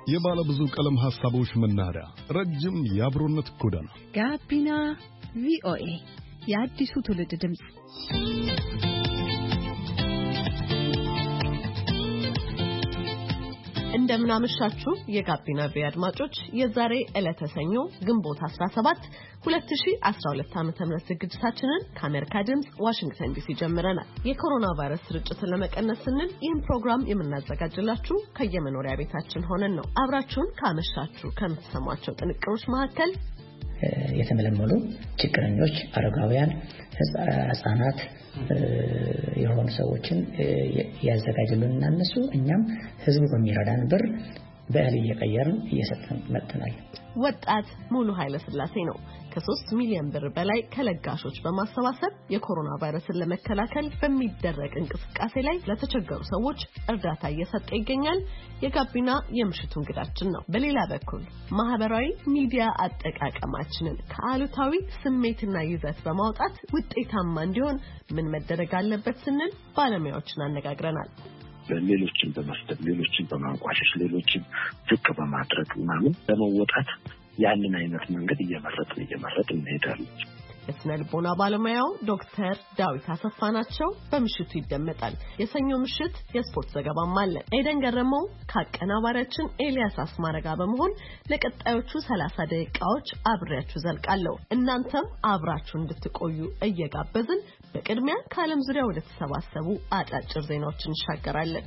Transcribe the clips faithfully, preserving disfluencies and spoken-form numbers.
የባለ ብዙ ቀለም ሐሳቦች መናኸሪያ፣ ረጅም የአብሮነት ጎዳና ጋቢና ቪኦኤ የአዲሱ ትውልድ ድምጽ። እንደምን አመሻችሁ የጋቢና ቪኦኤ አድማጮች። የዛሬ ዕለተ ሰኞ ግንቦት አስራ ሰባት ሁለት ሺህ አስራ ሁለት ዓመተ ምህረት ዝግጅታችንን ከአሜሪካ ድምጽ ዋሽንግተን ዲሲ ጀምረናል። የኮሮና ቫይረስ ስርጭትን ለመቀነስ ስንል ይህን ፕሮግራም የምናዘጋጅላችሁ ከየመኖሪያ ቤታችን ሆነን ነው። አብራችሁን ካመሻችሁ ከምትሰሟቸው ጥንቅሮች መካከል የተመለመሉ ችግረኞች፣ አረጋውያን፣ ህፃናት የሆኑ ሰዎችን ያዘጋጁልንና እነሱ እኛም ህዝቡ በሚረዳን ብር በእህል እየቀየርን እየሰጠን መጥተናል። ወጣት ሙሉ ኃይለ ስላሴ ነው ከሶስት ሚሊዮን ብር በላይ ከለጋሾች በማሰባሰብ የኮሮና ቫይረስን ለመከላከል በሚደረግ እንቅስቃሴ ላይ ለተቸገሩ ሰዎች እርዳታ እየሰጠ ይገኛል። የጋቢና የምሽቱ እንግዳችን ነው። በሌላ በኩል ማህበራዊ ሚዲያ አጠቃቀማችንን ከአሉታዊ ስሜትና ይዘት በማውጣት ውጤታማ እንዲሆን ምን መደረግ አለበት ስንል ባለሙያዎችን አነጋግረናል። ሌሎችን በመስጠት ሌሎችን በማንቋሸሽ ሌሎችን ዝቅ በማድረግ ምናምን ለመወጣት ያንን አይነት መንገድ እየመረጥን እየመረጥን እንሄዳለን። የስነ ልቦና ባለሙያው ዶክተር ዳዊት አሰፋ ናቸው። በምሽቱ ይደመጣል። የሰኞ ምሽት የስፖርት ዘገባም አለ። ኤደን ገረመው ከአቀናባሪያችን ኤልያስ አስማረጋ በመሆን ለቀጣዮቹ ሰላሳ ደቂቃዎች አብሬያችሁ ዘልቃለሁ። እናንተም አብራችሁ እንድትቆዩ እየጋበዝን በቅድሚያ ከዓለም ዙሪያ ወደ ተሰባሰቡ አጫጭር ዜናዎች እንሻገራለን።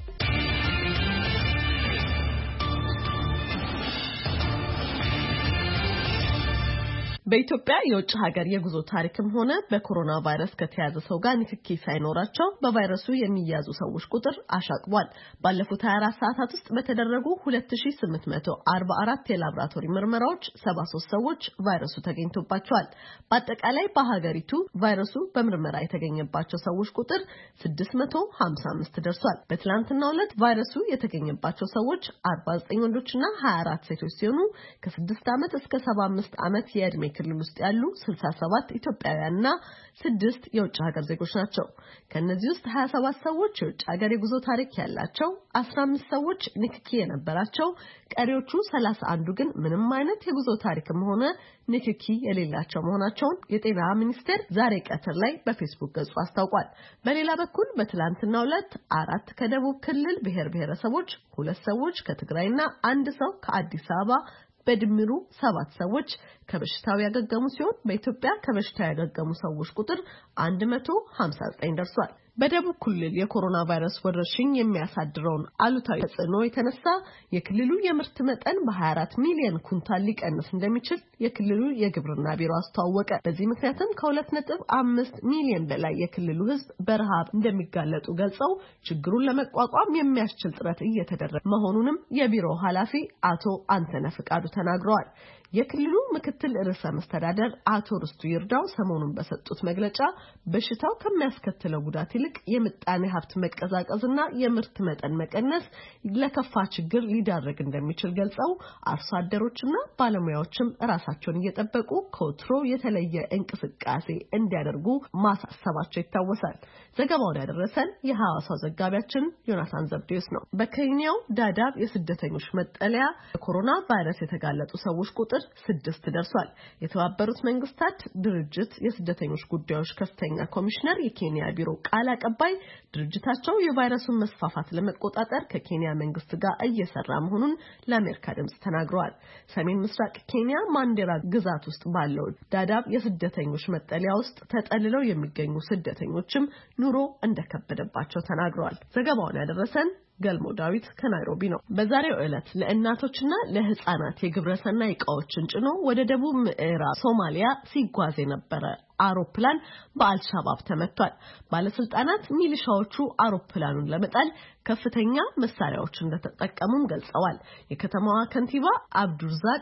በኢትዮጵያ የውጭ ሀገር የጉዞ ታሪክም ሆነ በኮሮና ቫይረስ ከተያዘ ሰው ጋር ንክኪ ሳይኖራቸው በቫይረሱ የሚያዙ ሰዎች ቁጥር አሻቅቧል። ባለፉት ሃያ አራት ሰዓታት ውስጥ በተደረጉ ሁለት ሺህ ስምንት መቶ አርባ አራት የላብራቶሪ ምርመራዎች ሰባ ሶስት ሰዎች ቫይረሱ ተገኝቶባቸዋል። በአጠቃላይ በሀገሪቱ ቫይረሱ በምርመራ የተገኘባቸው ሰዎች ቁጥር ስድስት መቶ ሃምሳ አምስት ደርሷል። በትላንትናው ዕለት ቫይረሱ የተገኘባቸው ሰዎች አርባ ዘጠኝ ወንዶችና ሀያ አራት ሴቶች ሲሆኑ ከስድስት ዓመት እስከ ሰባ አምስት ዓመት የዕድሜ ክልል ውስጥ ያሉ ስልሳ ሰባት ኢትዮጵያውያንና ስድስት የውጭ ሀገር ዜጎች ናቸው። ከነዚህ ውስጥ ሀያ ሰባት ሰዎች የውጭ ሀገር የጉዞ ታሪክ ያላቸው፣ አስራ አምስት ሰዎች ንክኪ የነበራቸው፣ ቀሪዎቹ ሰላሳ አንዱ ግን ምንም አይነት የጉዞ ታሪክም ሆነ ንክኪ የሌላቸው መሆናቸውን የጤና ሚኒስቴር ዛሬ ቀትር ላይ በፌስቡክ ገጹ አስታውቋል። በሌላ በኩል በትላንትናው ዕለት አራት ከደቡብ ክልል ብሔር ብሔረሰቦች፣ ሁለት ሰዎች ከትግራይና አንድ ሰው ከአዲስ አበባ በድምሩ ሰባት ሰዎች ከበሽታው ያገገሙ ሲሆን በኢትዮጵያ ከበሽታው ያገገሙ ሰዎች ቁጥር አንድ መቶ ሃምሳ ዘጠኝ ደርሷል። በደቡብ ክልል የኮሮና ቫይረስ ወረርሽኝ የሚያሳድረውን አሉታዊ ተጽዕኖ የተነሳ የክልሉ የምርት መጠን በሃያ አራት ሚሊዮን ኩንታል ሊቀንስ እንደሚችል የክልሉ የግብርና ቢሮ አስተዋወቀ። በዚህ ምክንያትም ከሁለት ነጥብ አምስት ሚሊዮን በላይ የክልሉ ሕዝብ በረሃብ እንደሚጋለጡ ገልጸው ችግሩን ለመቋቋም የሚያስችል ጥረት እየተደረገ መሆኑንም የቢሮው ኃላፊ አቶ አንተነህ ፍቃዱ ተናግረዋል። የክልሉ ምክትል ርዕሰ መስተዳደር አቶ ርስቱ ይርዳው ሰሞኑን በሰጡት መግለጫ በሽታው ከሚያስከትለው ጉዳት ይልቅ የምጣኔ ሀብት መቀዛቀዝና የምርት መጠን መቀነስ ለከፋ ችግር ሊዳረግ እንደሚችል ገልጸው አርሶ አደሮችና ባለሙያዎችም ራሳቸውን እየጠበቁ ከወትሮ የተለየ እንቅስቃሴ እንዲያደርጉ ማሳሰባቸው ይታወሳል። ዘገባውን ያደረሰን የሐዋሳው ዘጋቢያችን ዮናታን ዘብዴዎስ ነው። በኬንያው ዳዳብ የስደተኞች መጠለያ ኮሮና ቫይረስ የተጋለጡ ሰዎች ቁጥር ስድስት ደርሷል። የተባበሩት መንግስታት ድርጅት የስደተኞች ጉዳዮች ከፍተኛ ኮሚሽነር የኬንያ ቢሮ ቃል አቀባይ ድርጅታቸው የቫይረሱን መስፋፋት ለመቆጣጠር ከኬንያ መንግስት ጋር እየሰራ መሆኑን ለአሜሪካ ድምጽ ተናግረዋል። ሰሜን ምስራቅ ኬንያ ማንዴራ ግዛት ውስጥ ባለው ዳዳብ የስደተኞች መጠለያ ውስጥ ተጠልለው የሚገኙ ስደተኞችም ኑሮ እንደከበደባቸው ተናግረዋል። ዘገባውን ያደረሰን ገልሞ ዳዊት ከናይሮቢ ነው። በዛሬው ዕለት ለእናቶችና ለህፃናት የግብረሰና ዕቃዎችን ጭኖ ወደ ደቡብ ምዕራብ ሶማሊያ ሲጓዝ የነበረ አውሮፕላን በአልሻባብ ተመቷል። ባለስልጣናት ሚሊሻዎቹ አውሮፕላኑን ለመጣል ከፍተኛ መሳሪያዎች እንደተጠቀሙም ገልጸዋል። የከተማዋ ከንቲባ አብዱርዛቅ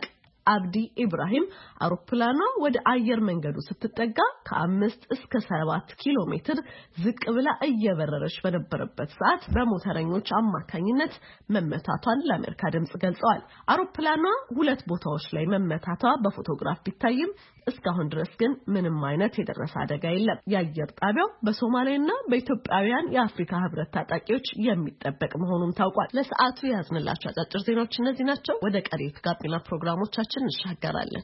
አብዲ ኢብራሂም አውሮፕላኗ ወደ አየር መንገዱ ስትጠጋ ከአምስት እስከ ሰባት ኪሎ ሜትር ዝቅ ብላ እየበረረች በነበረበት ሰዓት በሞተረኞች አማካኝነት መመታቷን ለአሜሪካ ድምጽ ገልጸዋል። አውሮፕላኗ ሁለት ቦታዎች ላይ መመታቷ በፎቶግራፍ ቢታይም እስካሁን ድረስ ግን ምንም አይነት የደረሰ አደጋ የለም። የአየር ጣቢያው በሶማሌና በኢትዮጵያውያን የአፍሪካ ህብረት ታጣቂዎች የሚጠበቅ መሆኑን ታውቋል። ለሰዓቱ ያዝንላችሁ አጫጭር ዜናዎች እነዚህ ናቸው። ወደ ቀሪ ጋቢና ፕሮግራሞቻችን እንሻገራለን።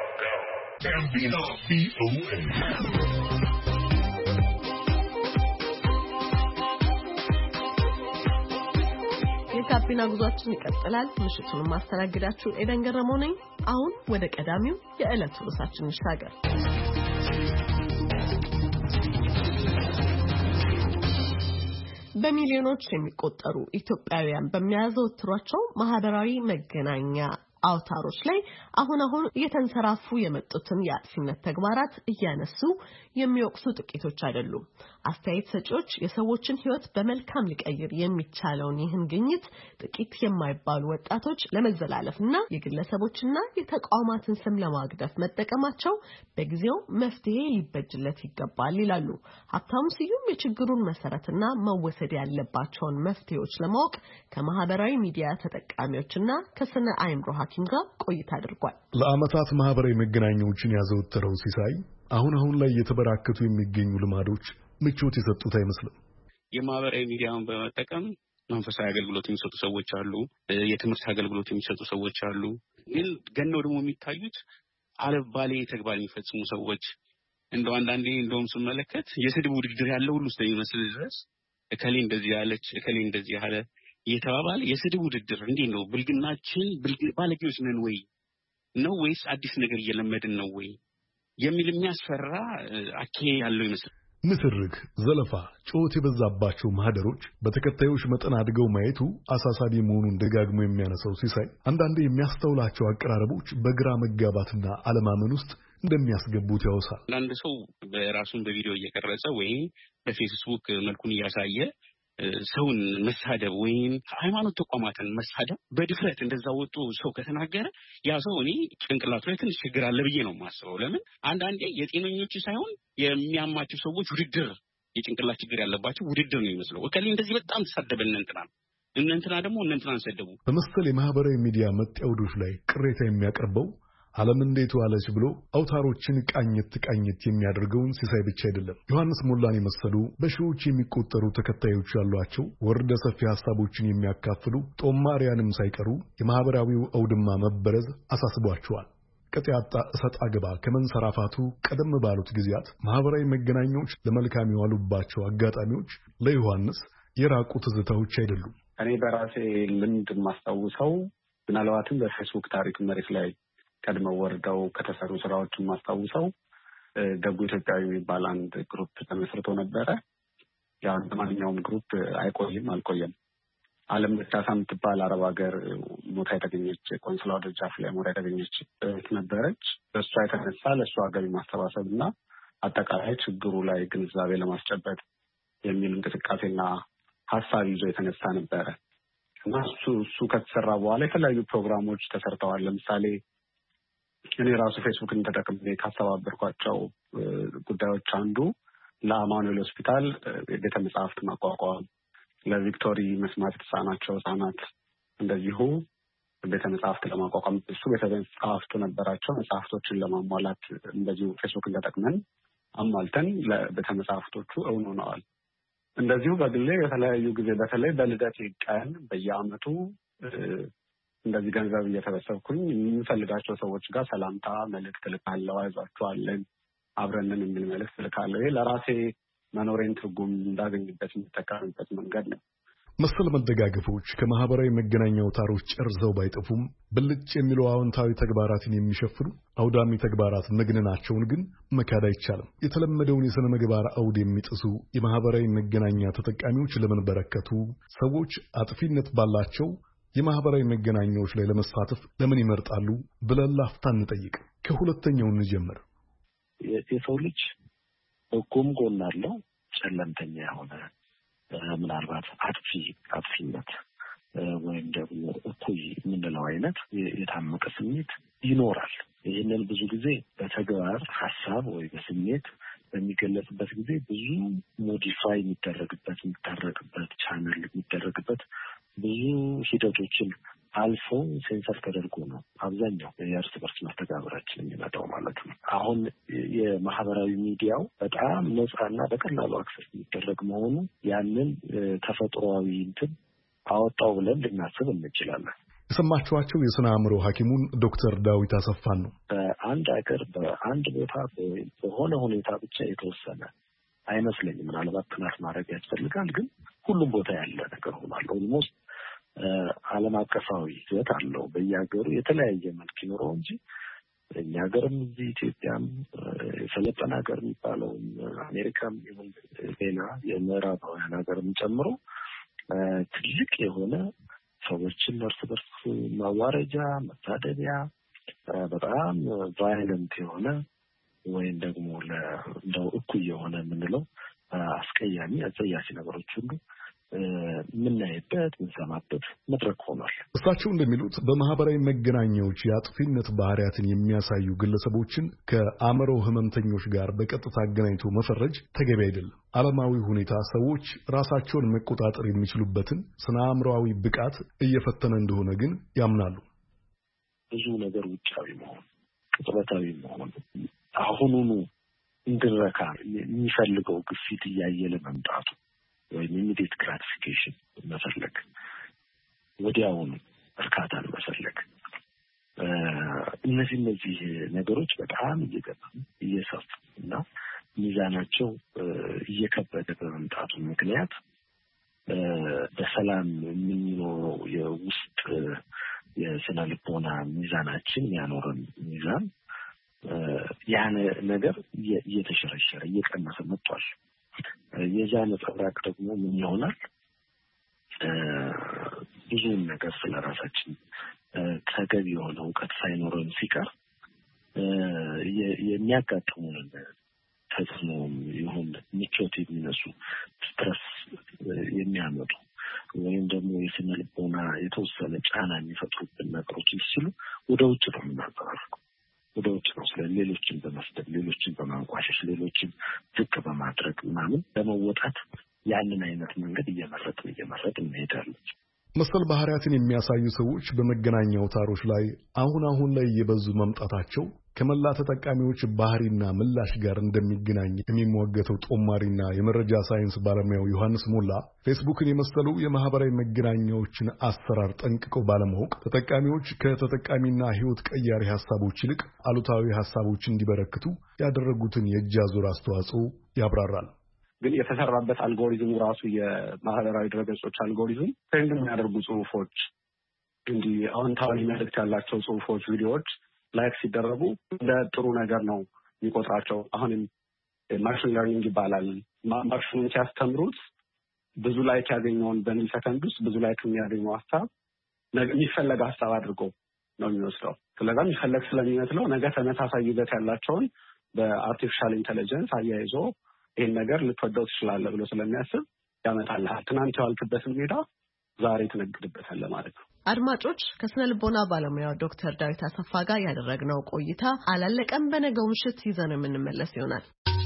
የጋቢና ጉዟችን ይቀጥላል። ምሽቱን ማስተናግዳችሁ ኤደን ገረመው ነኝ። አሁን ወደ ቀዳሚው የዕለቱ ርዕሳችን እንሻገር። በሚሊዮኖች የሚቆጠሩ ኢትዮጵያውያን በሚያዘወትሯቸው ማህበራዊ መገናኛ አውታሮች ላይ አሁን አሁን እየተንሰራፉ የመጡትን የአጥፊነት ተግባራት እያነሱ የሚወቅሱ ጥቂቶች አይደሉም። አስተያየት ሰጪዎች የሰዎችን ሕይወት በመልካም ሊቀይር የሚቻለውን ይህን ግኝት ጥቂት የማይባሉ ወጣቶች ለመዘላለፍና የግለሰቦችና የተቋማትን ስም ለማግደፍ መጠቀማቸው በጊዜው መፍትሄ ሊበጅለት ይገባል ይላሉ። ሀብታሙ ስዩም የችግሩን መሰረትና መወሰድ ያለባቸውን መፍትሄዎች ለማወቅ ከማህበራዊ ሚዲያ ተጠቃሚዎችና ከስነ አእምሮ ሐኪም ጋር ቆይታ አድርጓል። ለዓመታት ማህበራዊ መገናኛዎችን ያዘወተረው ሲሳይ አሁን አሁን ላይ የተበራከቱ የሚገኙ ልማዶች ምቾት የሰጡት አይመስልም። የማህበራዊ ሚዲያውን በመጠቀም መንፈሳዊ አገልግሎት የሚሰጡ ሰዎች አሉ፣ የትምህርት አገልግሎት የሚሰጡ ሰዎች አሉ። ግን ገነው ደግሞ የሚታዩት አለባሌ ተግባር የሚፈጽሙ ሰዎች እንደው አንዳንዴ እንደውም ስመለከት የስድብ ውድድር ያለው ሁሉ ስለሚመስል ድረስ እከሌ እንደዚህ ያለች እከሌ እንደዚህ ያለ የተባባለ የስድብ ውድድር እንዴ ነው? ብልግናችን ብልግ ባለጌዎች ነን ወይ ነው ወይስ አዲስ ነገር እየለመድን ነው ወይ የሚል የሚያስፈራ አካሄድ ያለው ይመስላል። ንትርክ፣ ዘለፋ፣ ጩኸት የበዛባቸው ማህደሮች በተከታዮች መጠን አድገው ማየቱ አሳሳቢ መሆኑን ደጋግሞ የሚያነሳው ሲሳይ አንዳንዴ የሚያስተውላቸው አቀራረቦች በግራ መጋባትና አለማመን ውስጥ እንደሚያስገቡት ያወሳል። አንድ ሰው በራሱን በቪዲዮ እየቀረጸ ወይም በፌስቡክ መልኩን እያሳየ ሰውን መሳደብ ወይም ሃይማኖት ተቋማትን መሳደብ በድፍረት እንደዛ ወጡ ሰው ከተናገረ ያ ሰው እኔ ጭንቅላቱ ላይ ትንሽ ችግር አለ ብዬ ነው የማስበው። ለምን አንዳንዴ የጤነኞች ሳይሆን የሚያማቸው ሰዎች ውድድር የጭንቅላት ችግር ያለባቸው ውድድር ነው የሚመስለው። እከሌ እንደዚህ በጣም ተሳደበን እንትና እንትና ደግሞ እንትና ሰደቡ። በመሰል የማህበራዊ ሚዲያ መጣውዶች ላይ ቅሬታ የሚያቀርበው ዓለም እንዴት ዋለች ብሎ አውታሮችን ቃኝት ቃኝት የሚያደርገውን ሲሳይ ብቻ አይደለም። ዮሐንስ ሞላን የመሰሉ በሺዎች የሚቆጠሩ ተከታዮች ያሏቸው ወርደ ሰፊ ሐሳቦችን የሚያካፍሉ ጦማሪያንም ሳይቀሩ የማህበራዊው አውድማ መበረዝ አሳስቧቸዋል። ቀጥያጣ እሰጥ አገባ ከመንሰራፋቱ ቀደም ባሉት ጊዜያት ማህበራዊ መገናኛዎች ለመልካም የዋሉባቸው አጋጣሚዎች ለዮሐንስ የራቁ ትዝታዎች አይደሉም። እኔ በራሴ ልምድ ማስታውሰው ምናልባትም በፌስቡክ ታሪክ መሬት ላይ ቀድመው ወርደው ከተሰሩ ስራዎችን ማስታውሰው ደጉ ኢትዮጵያዊ የሚባል አንድ ግሩፕ ተመስርቶ ነበረ። ያው እንደማንኛውም ግሩፕ አይቆይም አልቆየም። ዓለም ደስታ የምትባል አረብ ሀገር ሞታ የተገኘች ቆንስላ ደጃፍ ላይ ሞታ የተገኘች ነበረች። በእሷ የተነሳ ለእሷ ገቢ ማሰባሰብ እና አጠቃላይ ችግሩ ላይ ግንዛቤ ለማስጨበጥ የሚል እንቅስቃሴና ሀሳብ ይዞ የተነሳ ነበረ እና እሱ እሱ ከተሰራ በኋላ የተለያዩ ፕሮግራሞች ተሰርተዋል። ለምሳሌ እኔ ራሱ ፌስቡክን ተጠቅሜ ካስተባበርኳቸው ጉዳዮች አንዱ ለአማኑኤል ሆስፒታል ቤተ መጻሕፍት ማቋቋም፣ ለቪክቶሪ መስማት የተሳናቸው ህጻናት እንደዚሁ ቤተ መጻሕፍት ለማቋቋም እሱ ቤተ መጻሕፍቱ ነበራቸው። መጽሐፍቶችን ለማሟላት እንደዚሁ ፌስቡክን ተጠቅመን አሟልተን ለቤተ መጻሕፍቶቹ እውን ሆነዋል። እንደዚሁ በግሌ የተለያዩ ጊዜ በተለይ በልደት ቀን በየዓመቱ እንደዚህ ገንዘብ እየተበሰብኩኝ የምፈልጋቸው ሰዎች ጋር ሰላምታ መልእክት ልካለሁ። አይዟችኋለን አብረንን የሚል መልእክት ልካለሁ። ይሄ ለራሴ መኖሬን ትርጉም እንዳገኝበት የምጠቀምበት መንገድ ነው። መሰል መደጋገፎች ከማህበራዊ መገናኛ አውታሮች ጨርሰው ባይጠፉም ብልጭ የሚለው አዎንታዊ ተግባራትን የሚሸፍኑ አውዳሚ ተግባራት መግነናቸውን ግን መካድ አይቻልም። የተለመደውን የሥነ ምግባር አውድ የሚጥሱ የማህበራዊ መገናኛ ተጠቃሚዎች ለምን በረከቱ? ሰዎች አጥፊነት ባላቸው የማህበራዊ መገናኛዎች ላይ ለመሳተፍ ለምን ይመርጣሉ ብለን ላፍታ እንጠይቅ። ከሁለተኛው እንጀምር። የሰው ልጅ በጎም ጎን አለው፣ ጨለምተኛ የሆነ ምናልባት አጥፊ አጥፊነት ወይም ደግሞ እኩይ የምንለው አይነት የታመቀ ስሜት ይኖራል። ይህንን ብዙ ጊዜ በተግባር ሀሳብ ወይ በስሜት በሚገለጽበት ጊዜ ብዙ ሞዲፋይ የሚደረግበት የሚታረቅበት ቻናል የሚደረግበት ብዙ ሂደቶችን አልፎ ሴንሰር ተደርጎ ነው አብዛኛው የእርስ በርስ መስተጋብራችን የሚመጣው ማለት ነው። አሁን የማህበራዊ ሚዲያው በጣም ነፃና በቀላሉ አክሰስ የሚደረግ መሆኑ ያንን ተፈጥሯዊ እንትን አወጣው ብለን ልናስብ እንችላለን። የሰማችኋቸው የስነ አእምሮ ሐኪሙን ዶክተር ዳዊት አሰፋን ነው። በአንድ ሀገር በአንድ ቦታ በሆነ ሁኔታ ብቻ የተወሰነ አይመስለኝም። ምናልባት ጥናት ማድረግ ያስፈልጋል፣ ግን ሁሉም ቦታ ያለ ነገር ሆኗል። ኦልሞስት ዓለም አቀፋዊ ይዘት አለው። በየሀገሩ የተለያየ መልክ ይኖረው እንጂ እኛ ሀገርም እዚህ ኢትዮጵያም የሰለጠነ ሀገር የሚባለው አሜሪካም ይሁን ሌላ የምዕራባውያን ሀገርም ጨምሮ ትልቅ የሆነ ሰዎችን እርስ በርስ ማዋረጃ፣ መሳደቢያ፣ በጣም ቫይለንት የሆነ ወይም ደግሞ ለእንደው እኩይ የሆነ የምንለው አስቀያሚ አጸያፊ ነገሮች ሁሉ የምናይበት የምንሰማበት መድረክ ሆኗል። እሳቸው እንደሚሉት በማህበራዊ መገናኛዎች የአጥፊነት ባህሪያትን የሚያሳዩ ግለሰቦችን ከአእምሮ ህመምተኞች ጋር በቀጥታ አገናኝቶ መፈረጅ ተገቢ አይደለም። ዓለማዊ ሁኔታ ሰዎች ራሳቸውን መቆጣጠር የሚችሉበትን ስነ አእምሮአዊ ብቃት እየፈተነ እንደሆነ ግን ያምናሉ። ብዙ ነገር ውጫዊ መሆን፣ ቅጽበታዊ መሆን፣ አሁኑኑ እንድረካ የሚፈልገው ግፊት እያየለ መምጣቱ ወይም ኢሚዲየት ግራቲፊኬሽን መፈለግ፣ ወዲያውኑ እርካታን መፈለግ፣ እነዚህ እነዚህ ነገሮች በጣም እየገባ እየሰፉ እና ሚዛናቸው እየከበደ በመምጣቱ ምክንያት በሰላም የምንኖረው የውስጥ የስነ ልቦና ሚዛናችን ያኖረን ሚዛን ያን ነገር እየተሸረሸረ እየቀነሰ መጥቷል። የዛ ነጸብራቅ ደግሞ ምን ይሆናል? ብዙን ነገር ስለራሳችን ተገቢ የሆነ እውቀት ሳይኖረን ሲቀር የሚያጋጥሙን ተጽዕኖም ይሁን ምቾት የሚነሱ ስትረስ የሚያመጡ ወይም ደግሞ የስነ ልቦና የተወሰነ ጫና የሚፈጥሩብን ነገሮች ሲሉ ወደ ውጭ ነው የምናንጸባርቀው። ወደ ውጭ ነው ስለ ሌሎችን በመስደብ ሌሎችን በማንቋሸሽ ሌሎችን ዝቅ በማድረግ ምናምን ለመወጣት ያንን አይነት መንገድ እየመረጥን እየመረጥን እንሄዳለን። መሰል ባህሪያትን የሚያሳዩ ሰዎች በመገናኛ አውታሮች ላይ አሁን አሁን ላይ እየበዙ መምጣታቸው ከመላ ተጠቃሚዎች ባህሪና ምላሽ ጋር እንደሚገናኝ የሚሟገተው ጦማሪና የመረጃ ሳይንስ ባለሙያው ዮሐንስ ሞላ ፌስቡክን የመሰሉ የማህበራዊ መገናኛዎችን አሰራር ጠንቅቀው ባለማወቅ ተጠቃሚዎች ከተጠቃሚና ህይወት ቀያሪ ሐሳቦች ይልቅ አሉታዊ ሐሳቦች እንዲበረክቱ ያደረጉትን የእጅ አዙር አስተዋጽኦ ያብራራል። ግን የተሰራበት አልጎሪዝሙ ራሱ የማህበራዊ ድረገጾች አልጎሪዝም ትሬንድ የሚያደርጉ ጽሁፎች እንዲህ አዎንታዊ መልእክት ያላቸው ጽሁፎች፣ ቪዲዮዎች ላይክ ሲደረጉ እንደ ጥሩ ነገር ነው የሚቆጥራቸው። አሁንም ማሽን ለርኒንግ ይባላል። ማሽኑን ሲያስተምሩት ብዙ ላይክ ያገኘውን በሚሊ ሰከንድ ውስጥ ብዙ ላይክ የሚያገኘው ሀሳብ የሚፈለግ ሀሳብ አድርጎ ነው የሚወስደው። ስለዚህ የሚፈለግ ስለሚመስለው ነገ ተመሳሳይ ይዘት ያላቸውን በአርቲፊሻል ኢንተለጀንስ አያይዞ ይህን ነገር ልትወደው ትችላለህ ብሎ ስለሚያስብ ያመጣልሃል። ትናንት የዋልክበትን ሜዳ ዛሬ ትነግድበታለህ ማለት ነው። አድማጮች፣ ከስነ ልቦና ባለሙያው ዶክተር ዳዊት አሰፋ ጋር ያደረግነው ቆይታ አላለቀም። በነገው ምሽት ይዘን የምንመለስ ይሆናል።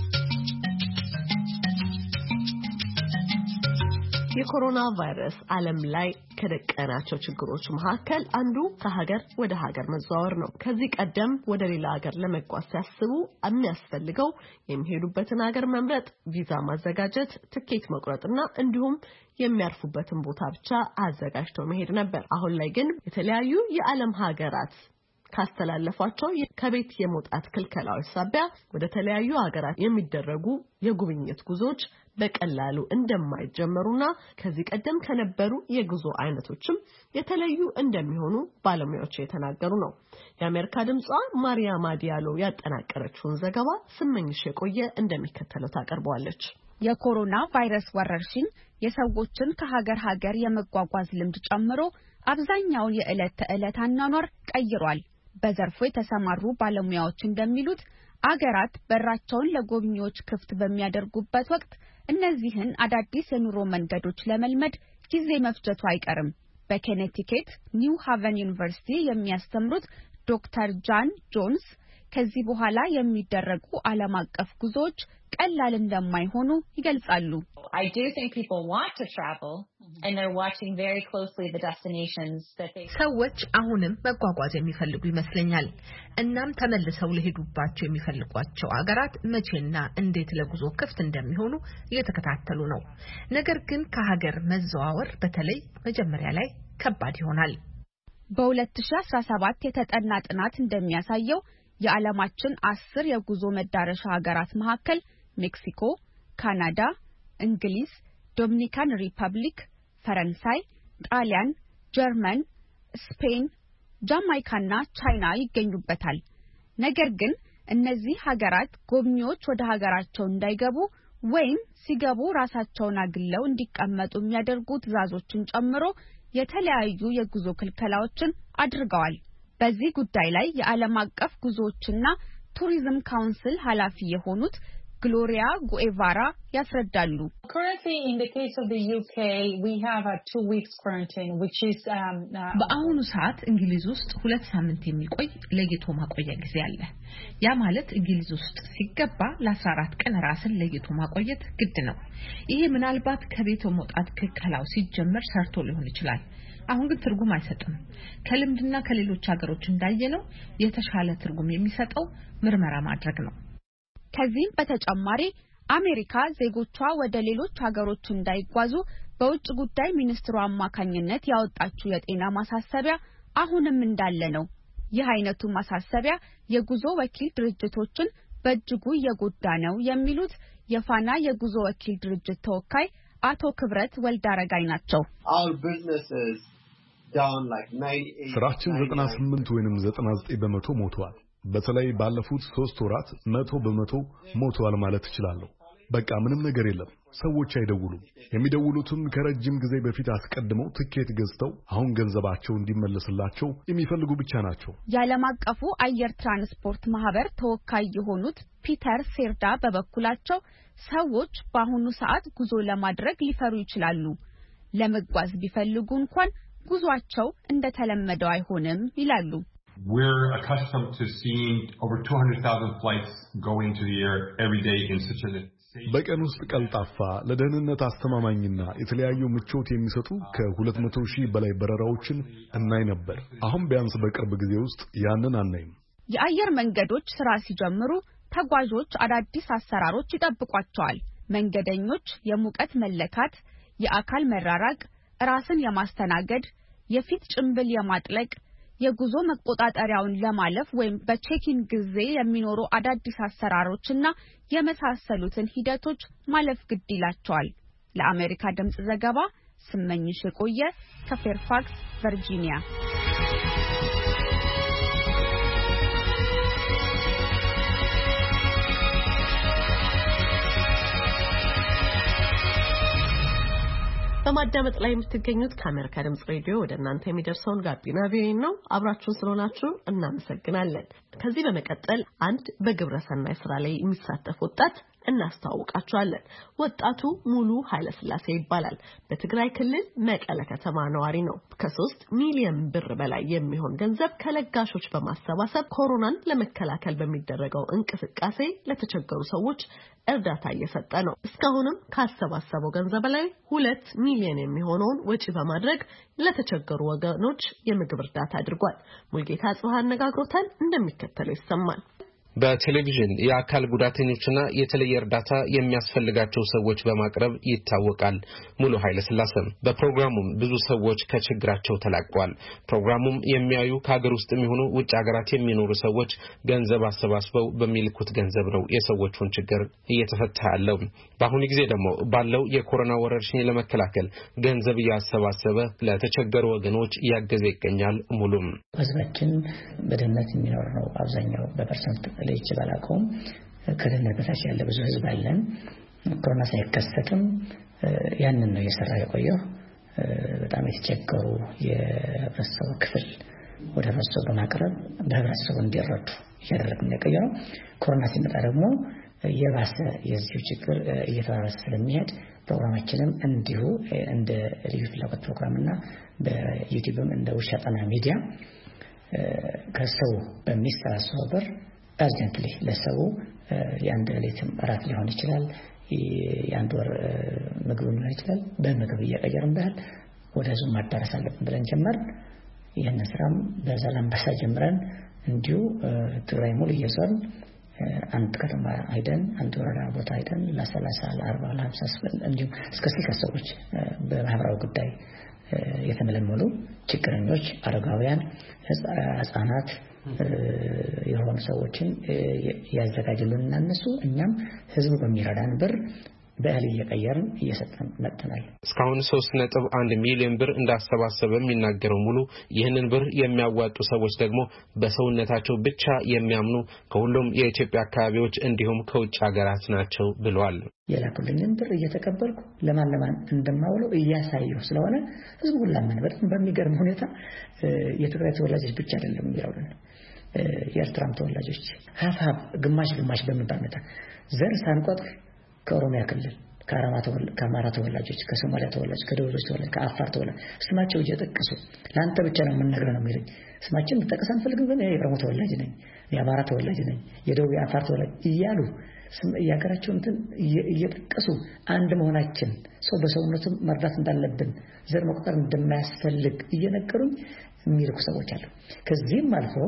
የኮሮና ቫይረስ ዓለም ላይ ከደቀናቸው ችግሮች መካከል አንዱ ከሀገር ወደ ሀገር መዘዋወር ነው። ከዚህ ቀደም ወደ ሌላ ሀገር ለመጓዝ ሲያስቡ የሚያስፈልገው የሚሄዱበትን ሀገር መምረጥ፣ ቪዛ ማዘጋጀት፣ ትኬት መቁረጥና እንዲሁም የሚያርፉበትን ቦታ ብቻ አዘጋጅተው መሄድ ነበር። አሁን ላይ ግን የተለያዩ የዓለም ሀገራት ካስተላለፏቸው ከቤት የመውጣት ክልከላዎች ሳቢያ ወደ ተለያዩ ሀገራት የሚደረጉ የጉብኝት ጉዞዎች በቀላሉ እንደማይጀመሩና ከዚህ ቀደም ከነበሩ የጉዞ አይነቶችም የተለዩ እንደሚሆኑ ባለሙያዎች የተናገሩ ነው። የአሜሪካ ድምጿ ማሪያማ ዲያሎ ያጠናቀረችውን ዘገባ ስመኝሽ የቆየ እንደሚከተለው ታቀርበዋለች። የኮሮና ቫይረስ ወረርሽኝ የሰዎችን ከሀገር ሀገር የመጓጓዝ ልምድ ጨምሮ አብዛኛውን የዕለት ተዕለት አኗኗር ቀይሯል። በዘርፉ የተሰማሩ ባለሙያዎች እንደሚሉት አገራት በራቸውን ለጎብኚዎች ክፍት በሚያደርጉበት ወቅት እነዚህን አዳዲስ የኑሮ መንገዶች ለመልመድ ጊዜ መፍጀቱ አይቀርም። በኬኔቲኬት ኒው ሃቨን ዩኒቨርሲቲ የሚያስተምሩት ዶክተር ጃን ጆንስ ከዚህ በኋላ የሚደረጉ ዓለም አቀፍ ጉዞዎች ቀላል እንደማይሆኑ ይገልጻሉ። I do think people want to travel and they're watching very closely the destinations that they ሰዎች አሁንም መጓጓዝ የሚፈልጉ ይመስለኛል። እናም ተመልሰው ለሄዱባቸው የሚፈልጓቸው አገራት መቼና እንዴት ለጉዞ ክፍት እንደሚሆኑ እየተከታተሉ ነው። ነገር ግን ከሀገር መዘዋወር በተለይ መጀመሪያ ላይ ከባድ ይሆናል። በ2017 የተጠና ጥናት እንደሚያሳየው የዓለማችን አስር የጉዞ መዳረሻ ሀገራት መካከል ሜክሲኮ፣ ካናዳ፣ እንግሊዝ፣ ዶሚኒካን ሪፐብሊክ፣ ፈረንሳይ፣ ጣሊያን፣ ጀርመን፣ ስፔን፣ ጃማይካና ቻይና ይገኙበታል። ነገር ግን እነዚህ ሀገራት ጎብኚዎች ወደ ሀገራቸው እንዳይገቡ ወይም ሲገቡ ራሳቸውን አግለው እንዲቀመጡ የሚያደርጉ ትዕዛዞችን ጨምሮ የተለያዩ የጉዞ ክልከላዎችን አድርገዋል። በዚህ ጉዳይ ላይ የዓለም አቀፍ ጉዞዎችና ቱሪዝም ካውንስል ኃላፊ የሆኑት ግሎሪያ ጉኤቫራ ያስረዳሉ። Currently in the case of the U K we have a two weeks quarantine which is um uh, በአሁኑ ሰዓት እንግሊዝ ውስጥ ሁለት ሳምንት የሚቆይ ለይቶ ማቆያ ጊዜ አለ። ያ ማለት እንግሊዝ ውስጥ ሲገባ ለ14 ቀን ራስን ለይቶ ማቆየት ግድ ነው። ይሄ ምናልባት ከቤት መውጣት ክልከላው ሲጀመር ሰርቶ ሊሆን ይችላል። አሁን ግን ትርጉም አይሰጥም። ከልምድና ከሌሎች ሀገሮች እንዳየነው የተሻለ ትርጉም የሚሰጠው ምርመራ ማድረግ ነው። ከዚህም በተጨማሪ አሜሪካ ዜጎቿ ወደ ሌሎች ሀገሮች እንዳይጓዙ በውጭ ጉዳይ ሚኒስትሩ አማካኝነት ያወጣችው የጤና ማሳሰቢያ አሁንም እንዳለ ነው። ይህ አይነቱ ማሳሰቢያ የጉዞ ወኪል ድርጅቶችን በእጅጉ እየጎዳ ነው የሚሉት የፋና የጉዞ ወኪል ድርጅት ተወካይ አቶ ክብረት ወልዳረጋይ ናቸው። ስራችን ዘጠና ስምንት ወይንም ዘጠና ዘጠኝ በመቶ ሞቷል። በተለይ ባለፉት ሶስት ወራት መቶ በመቶ ሞቷል ማለት እችላለሁ። በቃ ምንም ነገር የለም። ሰዎች አይደውሉም። የሚደውሉትም ከረጅም ጊዜ በፊት አስቀድመው ትኬት ገዝተው አሁን ገንዘባቸው እንዲመለስላቸው የሚፈልጉ ብቻ ናቸው። የዓለም አቀፉ አየር ትራንስፖርት ማህበር ተወካይ የሆኑት ፒተር ሴርዳ በበኩላቸው ሰዎች በአሁኑ ሰዓት ጉዞ ለማድረግ ሊፈሩ ይችላሉ። ለመጓዝ ቢፈልጉ እንኳን ጉዟቸው እንደተለመደው አይሆንም ይላሉ። We're accustomed to seeing over two hundred thousand flights go into the air every day in such a በቀን ውስጥ ቀልጣፋ ለደህንነት አስተማማኝና የተለያዩ ምቾት የሚሰጡ ከሁለት መቶ ሺህ በላይ በረራዎችን እናይ ነበር። አሁን ቢያንስ በቅርብ ጊዜ ውስጥ ያንን አናይም። የአየር መንገዶች ስራ ሲጀምሩ ተጓዦች አዳዲስ አሰራሮች ይጠብቋቸዋል። መንገደኞች የሙቀት መለካት፣ የአካል መራራቅ፣ ራስን የማስተናገድ፣ የፊት ጭንብል የማጥለቅ፣ የጉዞ መቆጣጠሪያውን ለማለፍ ወይም በቼኪን ጊዜ የሚኖሩ አዳዲስ አሰራሮችና የመሳሰሉትን ሂደቶች ማለፍ ግድ ይላቸዋል። ለአሜሪካ ድምጽ ዘገባ ስመኝሽ የቆየ ከፌርፋክስ ቨርጂኒያ። በማዳመጥ ላይ የምትገኙት ከአሜሪካ ድምጽ ሬዲዮ ወደ እናንተ የሚደርሰውን ጋቢና ቪኦኤ ነው። አብራችሁን ስለሆናችሁ እናመሰግናለን። ከዚህ በመቀጠል አንድ በግብረ ሰናይ ስራ ላይ የሚሳተፍ ወጣት እናስተዋውቃችኋለን። ወጣቱ ሙሉ ኃይለ ስላሴ ይባላል። በትግራይ ክልል መቀለ ከተማ ነዋሪ ነው። ከሶስት ሚሊዮን ብር በላይ የሚሆን ገንዘብ ከለጋሾች በማሰባሰብ ኮሮናን ለመከላከል በሚደረገው እንቅስቃሴ ለተቸገሩ ሰዎች እርዳታ እየሰጠ ነው። እስካሁንም ካሰባሰበው ገንዘብ ላይ ሁለት ሚሊዮን የሚሆነውን ወጪ በማድረግ ለተቸገሩ ወገኖች የምግብ እርዳታ አድርጓል። ሙልጌታ ጽሃ አነጋግሮታል፣ እንደሚከተለው ይሰማል። በቴሌቪዥን የአካል ጉዳተኞችና የተለየ እርዳታ የሚያስፈልጋቸው ሰዎች በማቅረብ ይታወቃል። ሙሉ ኃይለ ስላሴም በፕሮግራሙም ብዙ ሰዎች ከችግራቸው ተላቀዋል። ፕሮግራሙም የሚያዩ ከሀገር ውስጥ የሚሆኑ ውጭ ሀገራት የሚኖሩ ሰዎች ገንዘብ አሰባስበው በሚልኩት ገንዘብ ነው የሰዎችን ችግር እየተፈታ ያለው። በአሁኑ ጊዜ ደግሞ ባለው የኮሮና ወረርሽኝ ለመከላከል ገንዘብ ያሰባሰበ ለተቸገሩ ወገኖች ያገዘ ይገኛል። ሙሉም ህዝባችን በድህነት የሚኖር ነው። አብዛኛው በፐርሰንት ላይ ይችላል አቆም ከድህነት በታች ያለ ብዙ ህዝብ አለን። ኮሮና ሳይከሰትም ያንን ነው የሰራ የቆየው። በጣም የተቸገሩ የህብረተሰቡ ክፍል ወደ ህብረተሰቡ በማቅረብ በህብረተሰቡ እንዲረዱ እያደረግን የቆየ ነው። ኮሮና ሲመጣ ደግሞ የባሰ የዚህ ችግር እየተባባሰ ስለሚሄድ ፕሮግራማችንም እንዲሁ እንደ ልዩ ፍላጎት ፕሮግራምና በዩቲዩብም እንደ ውሻ ጠና ሚዲያ ከሰው በሚስተላልፈው ብር urgently ለሰው የአንድ ሌሊትም እራት ሊሆን ይችላል የአንድ ወር ምግብ ሊሆን ይችላል በምግብ እየቀየርን ባህል ወደ ህዝብ ማዳረስ አለብን ብለን ጀመር ይሄን ስራም በዛላም በሳ ጀምረን እንዲሁ ትግራይ ሙሉ እየዞርን አንድ ከተማ አይደን አንድ ወረዳ ቦታ አይደን ለሰላሳ ለአርባ ለሃምሳ እንዲሁ እስከ ስልሳ ሰዎች በማህበራዊ ጉዳይ የተመለመሉ ችግረኞች አረጋውያን ህፃናት የሆኑ ሰዎችን ያዘጋጁልንና እነሱ እኛም ህዝቡ በሚረዳን ብር በእህል እየቀየርን እየሰጠን መጥተናል። እስካሁን ሶስት ነጥብ አንድ ሚሊዮን ብር እንዳሰባሰበ የሚናገረው ሙሉ ይህንን ብር የሚያዋጡ ሰዎች ደግሞ በሰውነታቸው ብቻ የሚያምኑ ከሁሉም የኢትዮጵያ አካባቢዎች እንዲሁም ከውጭ ሀገራት ናቸው ብለዋል። የላኩልኝን ብር እየተቀበልኩ ለማን ለማን እንደማውለው እያሳየሁ ስለሆነ ህዝቡ ሁላምን በጣም በሚገርም ሁኔታ የትግራይ ተወላጆች ብቻ አይደለም የሚያውሉን የኤርትራም ተወላጆች ሀፍ ሀፍ ግማሽ ግማሽ በሚባል ሁኔታ ዘር ሳንቆጥር ከኦሮሚያ ክልል ከአማራ ተወላጆች ከሶማሊያ ተወላጆች ከደቡብ ተወላጆች ከአፋር ተወላጆች ስማቸው እየጠቀሱ ለአንተ ብቻ ነው የምንነግረው ነው የሚሉኝ ስማችን ተጠቀስ አንፈልግም ግን የኦሮሞ ተወላጅ ነኝ የአማራ ተወላጅ ነኝ የደቡብ የአፋር ተወላጅ እያሉ ስም ያገራቸው እንትን እየጠቀሱ አንድ መሆናችን ሰው በሰውነቱ መርዳት እንዳለብን ዘር መቁጠር እንደማያስፈልግ እየነገሩኝ የሚልኩ ሰዎች አሉ ከዚህም አልፎ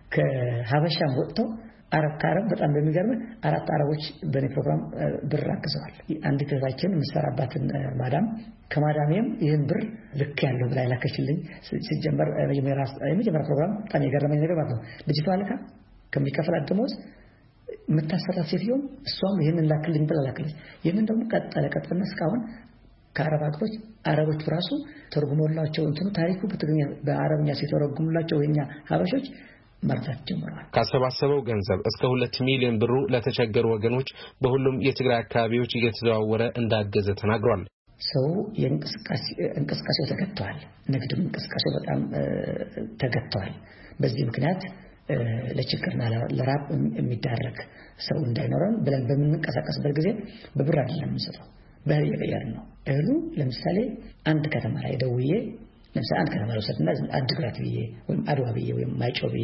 ከሀበሻም ወጥተው አረብ ካረብ በጣም በሚገርም አራት አረቦች በኔ ፕሮግራም ብር አግዘዋል አንድ ተዛችን መስራባትን ማዳም ከማዳሜም ይሄን ብር ልክ ያለው ብላ ላከችልኝ ሲጀመር የመጀመሪያ የመጀመሪያ ፕሮግራም በጣም የገረመኝ ነገር ማለት ነው ልጅቷ አለካ ከሚከፈላት ደሞዝ መታሰራ ሲሪዮም እሷም ይሄንን ላክልኝ ብላ ላከለች ይሄንን ደግሞ ቀጠለ ቀጠለ እስካሁን ከአረብ ሀገሮች አረቦች ራሱ ተርጉሞላቸው እንትኑ ታሪኩ በትግርኛ በአረብኛ ሲተረጉሙላቸው የኛ ሀበሾች መርዳት ጀምረዋል ካሰባሰበው ገንዘብ እስከ ሁለት ሚሊዮን ብሩ ለተቸገሩ ወገኖች በሁሉም የትግራይ አካባቢዎች እየተዘዋወረ እንዳገዘ ተናግሯል ሰው የእንቅስቃሴ እንቅስቃሴው ተገጥቷል ንግድም እንቅስቃሴው በጣም ተገጥቷል በዚህ ምክንያት ለችግርና ለራብ የሚዳረግ ሰው እንዳይኖረን ብለን በምንንቀሳቀስበት ጊዜ በብር አይደለም የምንሰጠው በየቀየር ነው እህሉ ለምሳሌ አንድ ከተማ ላይ ደውዬ ለምሳሌ አንድ ከተማ ወሰድና አንድ ግራት ብዬ ወይም አድዋ ብዬ ወይም ማይጨው ብዬ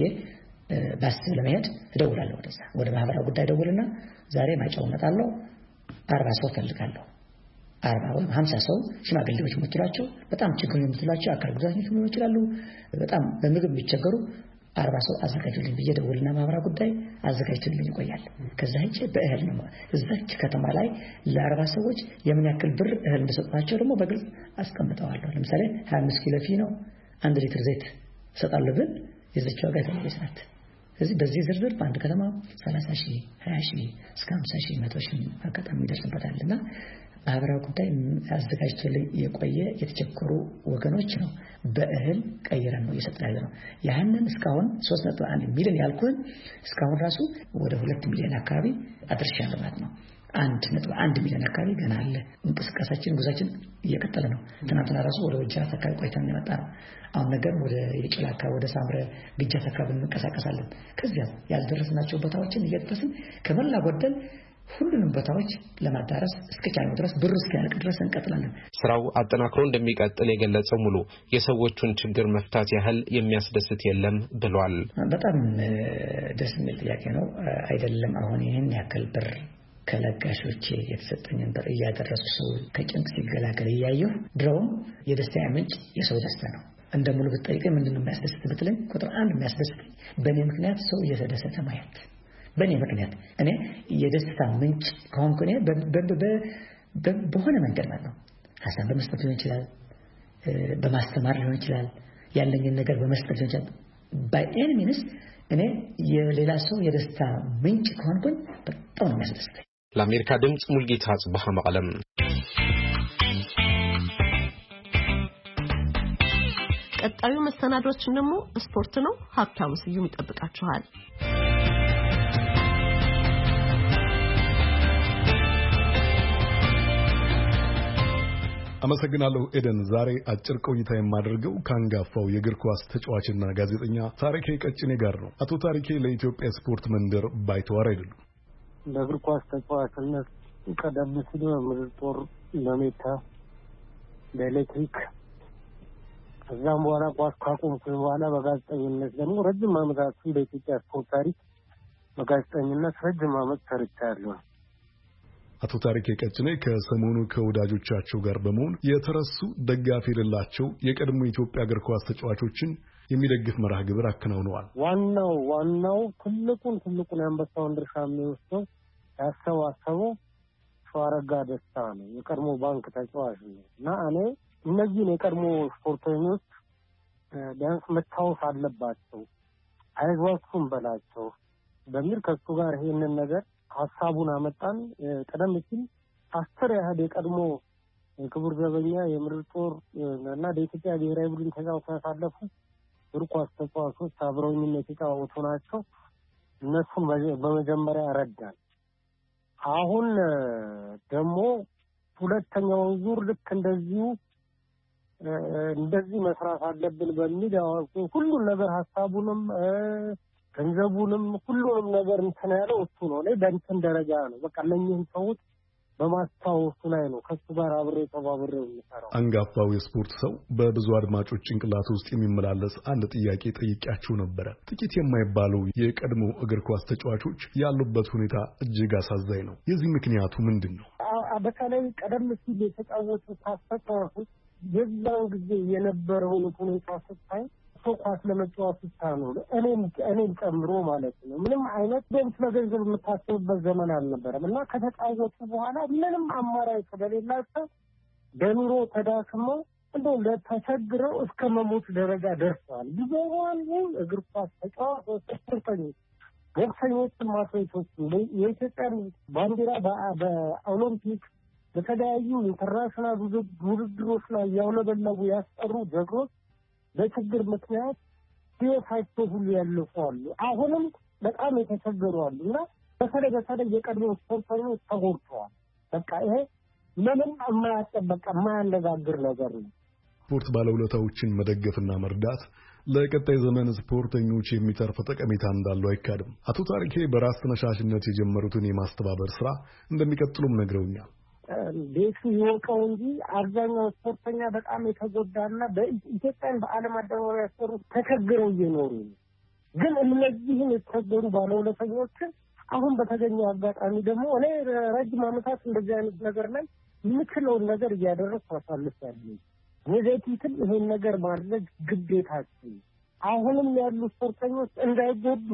ባስ ለመሄድ እደውላለሁ ወደዛ ወደ ማህበራዊ ጉዳይ ደውልና ዛሬ ማይጨው መጣለው አርባ ሰው ፈልጋለሁ አርባ ወይም ሃምሳ ሰው ሽማግሌዎች የምትላቸው በጣም ችግር የምትላቸው አካል ጉዳተኞች ሊሆኑ ይችላሉ በጣም በምግብ የሚቸገሩ አርባ ሰው አዘጋጅልኝ ብዬ ደውልና ማህበራዊ ጉዳይ አዘጋጅልኝ ይቆያል ከዛ ሂጭ በእህል ነው እዛች ከተማ ላይ ለአርባ ሰዎች የምን ያክል ብር እህል እንደሰጣቸው ደግሞ በግልጽ አስቀምጠዋለሁ ለምሳሌ ሃያ አምስት ኪሎ ፊ ነው አንድ ሊትር ዘይት ሰጣለሁ ብን የዘች ዋጋ የተለየች ናት ስለዚህ በዚህ ዝርዝር በአንድ ከተማ ሰላሳ ሺህ ሀያ ሺህ እስከ ሃምሳ ሺህ መቶ ሺህ አጋጣሚ ይደርስበታልና ማህበራዊ ጉዳይ አዘጋጅቶልኝ የቆየ የተቸገሩ ወገኖች ነው በእህል ቀይረን ነው እየሰጠን ነው ያንን እስካሁን ሶስት ነጥብ አንድ ሚሊዮን ያልኩን እስካሁን ራሱ ወደ ሁለት ሚሊዮን አካባቢ አድርሻለሁ ማለት ነው አንድ ነጥብ አንድ ሚሊዮን አካባቢ ገና አለ እንቅስቃሴያችን ጉዛችን እየቀጠለ ነው ትናንትና ራሱ ወደ ወጃት አካባቢ ቆይተን የመጣ ነው አሁን ነገር ወደ የጭላካ ወደ ሳምረ ግጃት አካባቢ እንቀሳቀሳለን ከዚያ ያልደረስናቸው ቦታዎችን እየደረስን ከመላ ጎደል ሁሉንም ቦታዎች ለማዳረስ እስከቻለው ድረስ ብር እስኪያልቅ ድረስ እንቀጥላለን ስራው አጠናክሮ እንደሚቀጥል የገለጸው ሙሉ የሰዎችን ችግር መፍታት ያህል የሚያስደስት የለም ብሏል በጣም ደስ የሚል ጥያቄ ነው አይደለም አሁን ይሄን ያክል ብር ከለጋሾች የተሰጠኝን ብር እያደረሱ ሰው ከጭንቅ ሲገላገል እያየሁ ድሮም የደስታ ምንጭ የሰው ደስታ ነው እንደ ሙሉ ብትጠይቀኝ ምንድነው የሚያስደስት ብትለኝ ቁጥር አንድ የሚያስደስተኝ በእኔ ምክንያት ሰው እየተደሰተ ማየት በእኔ ምክንያት እኔ የደስታ ምንጭ ከሆንኩ እኔ በሆነ መንገድ ማለት ነው ሀሳብ በመስጠት ሊሆን ይችላል በማስተማር ሊሆን ይችላል ያለኝን ነገር በመስጠት ሊሆን ይችላል by any means እኔ የሌላ ሰው የደስታ ምንጭ ከሆንኩኝ በጣም ነው የሚያስደስተኝ ለአሜሪካ ድምጽ ሙልጌታ ጽባህ መቀለም ቀጣዩ መሰናዶችን ደግሞ ስፖርት ነው ሀብታሙ ስዩም ይጠብቃችኋል አመሰግናለሁ ኤደን ዛሬ አጭር ቆይታ የማደርገው ካንጋፋው የእግር ኳስ ተጫዋችና ጋዜጠኛ ታሪኬ ቀጭኔ ጋር ነው አቶ ታሪኬ ለኢትዮጵያ ስፖርት መንደር ባይተዋር አይደሉም ለእግር ኳስ ተጫዋችነት ቀደም ሲል ምድር ጦር በሜታ በኤሌክትሪክ ከዛም በኋላ ኳስ ካቆምኩ በኋላ በጋዜጠኝነት ደግሞ ረጅም ዓመታት በኢትዮጵያ ስፖርት ታሪክ በጋዜጠኝነት ረጅም ዓመት ሰርቻለሁ። አቶ ታሪክ ቀጭኔ ከሰሞኑ ከወዳጆቻቸው ጋር በመሆን የተረሱ ደጋፊ የሌላቸው የቀድሞ የኢትዮጵያ እግር ኳስ ተጫዋቾችን የሚደግፍ መርሃ ግብር አከናውነዋል። ዋናው ዋናው ትልቁን ትልቁን የአንበሳውን ድርሻ የሚወስደው ያሰባሰበው ሸዋረጋ ደስታ ነው። የቀድሞ ባንክ ተጫዋች ነው እና እኔ እነዚህን የቀድሞ ስፖርተኞች ቢያንስ መታወስ አለባቸው አይዟችሁም በላቸው በሚል ከሱ ጋር ይሄንን ነገር ሐሳቡን አመጣን። ቀደም ሲል አስር ያህል የቀድሞ ክቡር ዘበኛ የምድር ጦር እና የኢትዮጵያ ብሔራዊ ቡድን ተጫዋቾች ያሳለፉ እግር ኳስ ተጫዋቾች አብረውኝ የተጫወቱ ናቸው። እነሱን በመጀመሪያ ረዳን። አሁን ደግሞ ሁለተኛውን ዙር ልክ እንደዚሁ እንደዚህ መስራት አለብን በሚል ሁሉን ነገር ሐሳቡንም ገንዘቡንም ሁሉንም ነገር እንትን ያለው እሱ ነው። ላይ በእንትን ደረጃ ነው በቃ ለኝን ሰዎች በማስታወሱ ላይ ነው ከሱ ጋር አብሬ ተባብሬው የሚሰራው። አንጋፋው የስፖርት ሰው በብዙ አድማጮች ጭንቅላት ውስጥ የሚመላለስ አንድ ጥያቄ ጠይቄያችሁ ነበረ። ጥቂት የማይባሉ የቀድሞ እግር ኳስ ተጫዋቾች ያሉበት ሁኔታ እጅግ አሳዛኝ ነው። የዚህ ምክንያቱ ምንድን ነው? በተለይ ቀደም ሲል የተጫወቱ ተጫዋቾች የዛን ጊዜ የነበረውን ሁኔታ ስታይ ኳስ ለመጫወት ብቻ ነው እኔም እኔም ጨምሮ ማለት ነው ምንም አይነት ደምስ ለገንዘብ የምታስብበት ዘመን አልነበረም እና ከተጫወቱ በኋላ ምንም አማራጭ ስለሌላቸው በኑሮ ተዳክመው እንደው ለተቸግረው እስከ መሞት ደረጃ ደርሰዋል። ብዙውን እግር ኳስ ተጫዋቾች ስፖርተኞች ቦክሰኞች ማትሌቶች የኢትዮጵያ ባንዲራ በኦሎምፒክ በተለያዩ ኢንተርናሽናል ውድድሮች ላይ ያውለበለቡ ያስጠሩ ጀግኖች በችግር ምክንያት ህይወታቸው ሁሉ ያለፈዋል። አሁንም በጣም የተቸገሩ አሉ እና በተለይ በተለይ የቀድሞ ስፖርተኞች ተጎድተዋል። በቃ ይሄ ምንም የማያጠበቅ የማያነጋግር ነገር ነው። ስፖርት ባለውለታዎችን መደገፍና መርዳት ለቀጣይ ዘመን ስፖርተኞች የሚተርፍ ጠቀሜታ እንዳለው አይካድም። አቶ ታሪኬ በራስ ተነሳሽነት የጀመሩትን የማስተባበር ስራ እንደሚቀጥሉም ነግረውኛል። ቤቱ ይወቀው እንጂ አብዛኛው ስፖርተኛ በጣም የተጎዳና በኢትዮጵያን በዓለም አደባባይ ያሰሩ ተቸግረው እየኖሩ ግን እነዚህን የተቸገሩ ባለውለተኞችን አሁን በተገኘው አጋጣሚ ደግሞ እኔ ረጅም ዓመታት እንደዚህ አይነት ነገር ላይ የምችለውን ነገር እያደረግኩ አሳልፋለሁ። ወደፊትም ይሄን ነገር ማድረግ ግዴታችን። አሁንም ያሉ ስፖርተኞች እንዳይጎዱ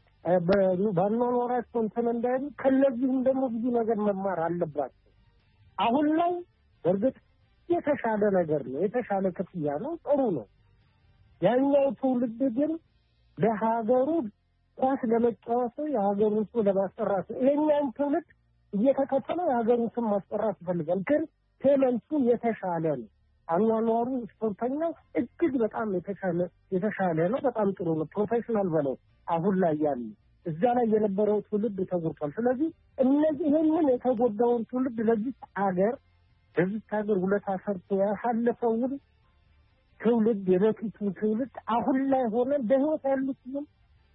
በአኗኗራቸው እንትን እንዳይሉ ከነዚህም ደግሞ ብዙ ነገር መማር አለባቸው። አሁን ላይ በእርግጥ የተሻለ ነገር ነው፣ የተሻለ ክፍያ ነው፣ ጥሩ ነው። ያኛው ትውልድ ግን ለሀገሩ ኳስ ለመጫወት የሀገሩን ስም ለማስጠራት ይሄኛው ትውልድ እየተከተለ የሀገሩን ስም ማስጠራት ይፈልጋል። ግን ፔመንቱ የተሻለ ነው። አኗኗሩ ስፖርተኛው እጅግ በጣም የተሻለ የተሻለ ነው። በጣም ጥሩ ነው። ፕሮፌሽናል በለው አሁን ላይ ያለ እዛ ላይ የነበረው ትውልድ ተጎድቷል። ስለዚህ እነዚህ ይሄንን የተጎዳውን ትውልድ ለዚህ ሀገር ለዚህ ሀገር ውለታ ሰርቶ ያሳለፈውን ትውልድ የበፊቱን ትውልድ አሁን ላይ ሆነን በህይወት ያሉትን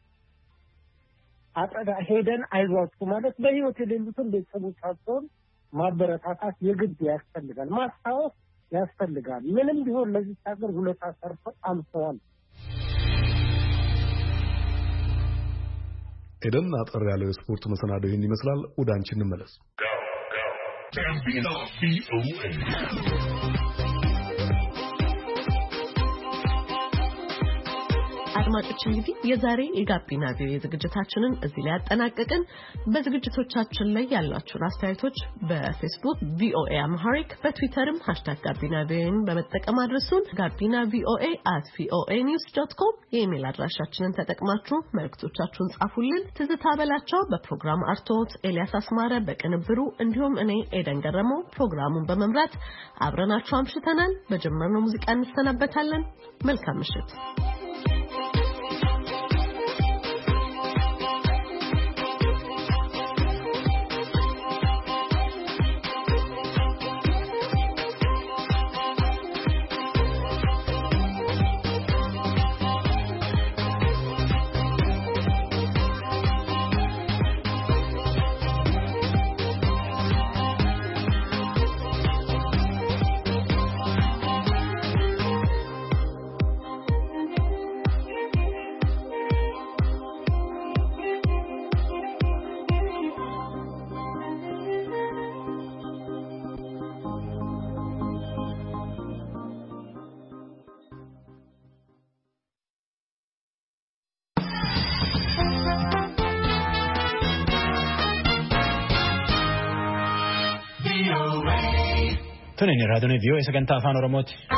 አጠዳ ሄደን አይዟችሁ ማለት በህይወት የሌሉትን ቤተሰቦቻቸውን ማበረታታት የግድ ያስፈልጋል፣ ማስታወስ ያስፈልጋል። ምንም ቢሆን ለዚህ ሀገር ውለታ ሰርቶ አልፈዋል። ኤደን አጠር ያለው የስፖርት መሰናዶ ይህን ይመስላል። ወደ አንቺ እንመለስ። አድማጮች እንግዲህ የዛሬ የጋቢና ቪኦኤ ዝግጅታችንን እዚህ ላይ አጠናቀቅን። በዝግጅቶቻችን ላይ ያላችሁን አስተያየቶች በፌስቡክ ቪኦኤ አምሃሪክ በትዊተርም ሃሽታግ ጋቢና ቪኦኤን በመጠቀም አድርሱን። ጋቢና ቪኦኤ አት ቪኦኤ ኒውስ ዶት ኮም የኢሜል አድራሻችንን ተጠቅማችሁ መልእክቶቻችሁን ጻፉልን። ትዝታ በላቸው በፕሮግራም አርቶት፣ ኤልያስ አስማረ በቅንብሩ እንዲሁም እኔ ኤደን ገረመው ፕሮግራሙን በመምራት አብረናችሁ አምሽተናል። በጀመርነው ሙዚቃ እንሰናበታለን። መልካም ምሽት። Tunin raadiyoon vii'oo sagantaa afaan Oromooti.